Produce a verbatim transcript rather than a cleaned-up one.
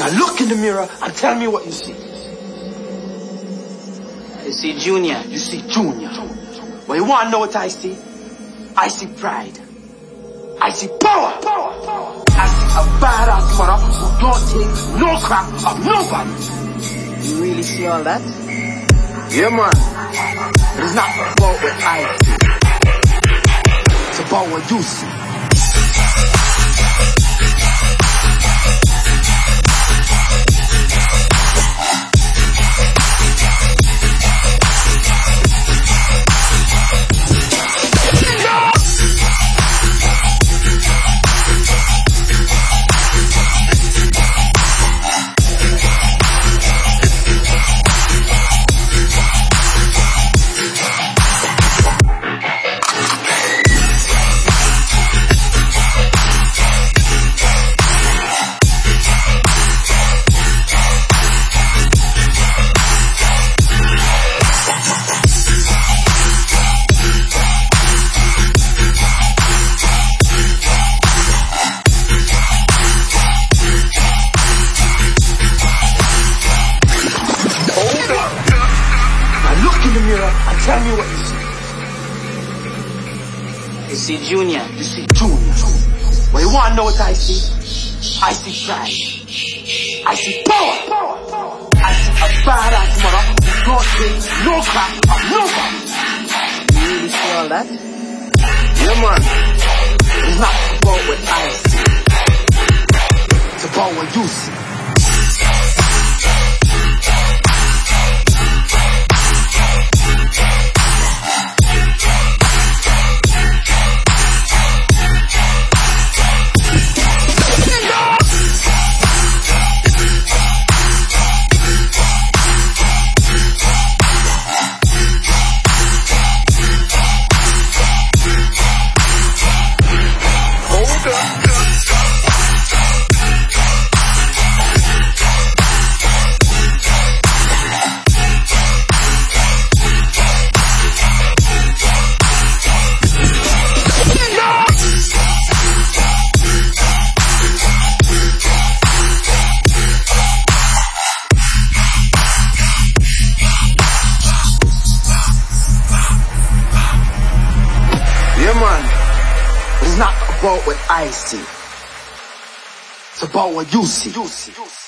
Now look in the mirror and tell me what you see. I see Junior. You see Junior. Well, you want to know what I see? I see pride. I see power. Power. Power. I see a badass mother who don't take no crap of nobody. You really see all that? Yeah, man. It's not about what I see. It's about what you see. And tell me what you see. You see Junior. You see Junior. Well, you want to know what I see? I see pride. I see power. Power. Power. I see a badass mother who don't take no crap of nobody. You really see all that? Yeah, man. It's not about what I see. It's about what you see. Yeah, man. It's not about what I see. It's about what you see. You see. You see.